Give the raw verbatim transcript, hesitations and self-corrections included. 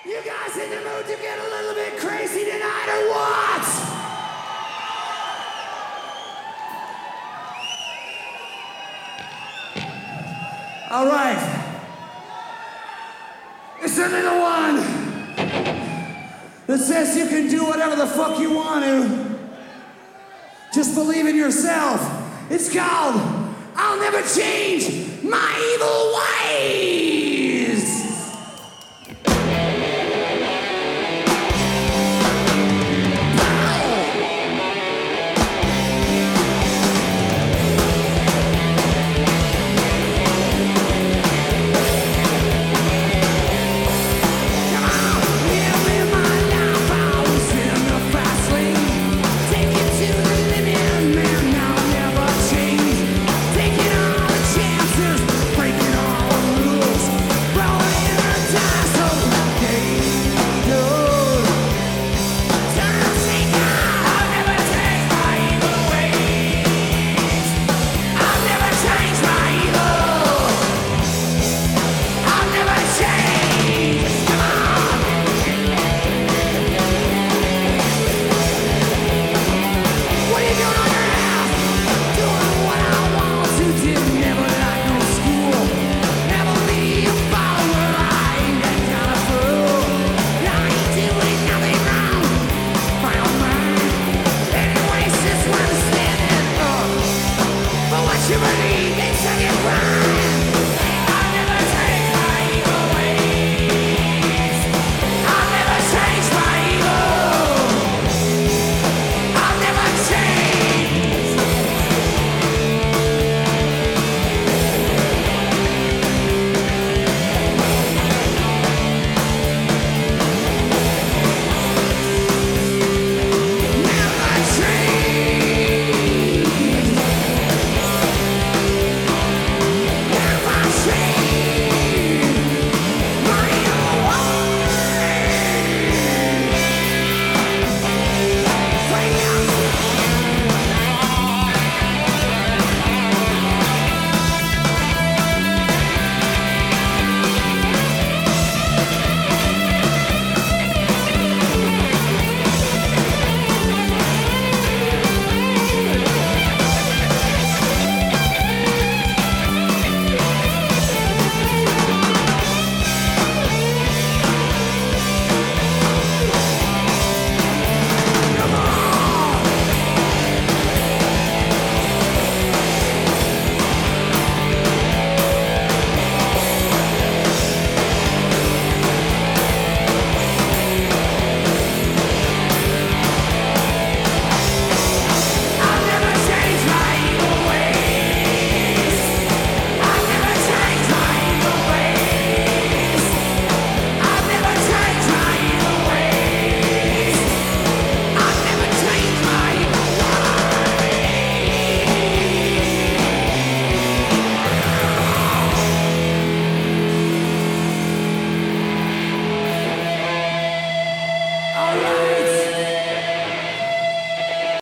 You guys in the mood to get a little bit crazy tonight or what? All right. It's the little one that says you can do whatever the fuck you want to. Just believe in yourself. It's called I'll Never Change My Evil Wife.